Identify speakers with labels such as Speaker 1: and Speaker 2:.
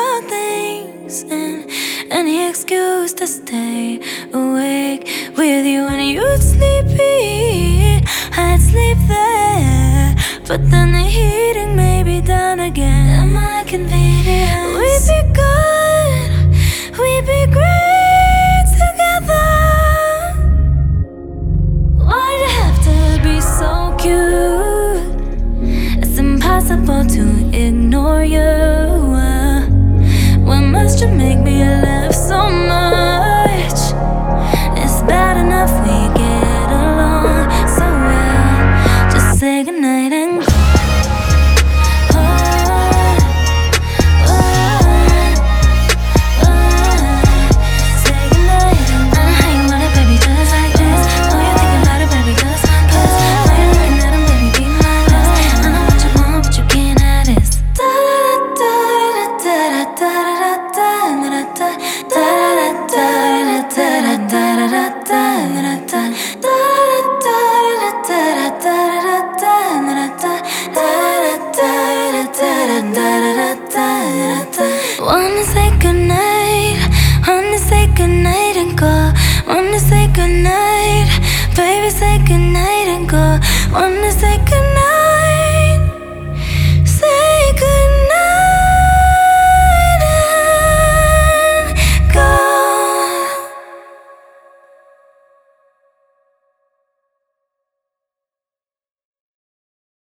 Speaker 1: about things and any excuse to stay awake with you. When you'd sleepy, I'd sleep there, but then the heating may be down again at my convenience. We'd be good, we'd be great together. Why'd you have to be so cute? It's impossible to ignore you. Why must you make me laugh so much? It's bad enough we get along so well. Just say goodnight and go. Wanna say goodnight, wanna say goodnight and go. Wanna say goodnight, baby, say goodnight and go. Wanna say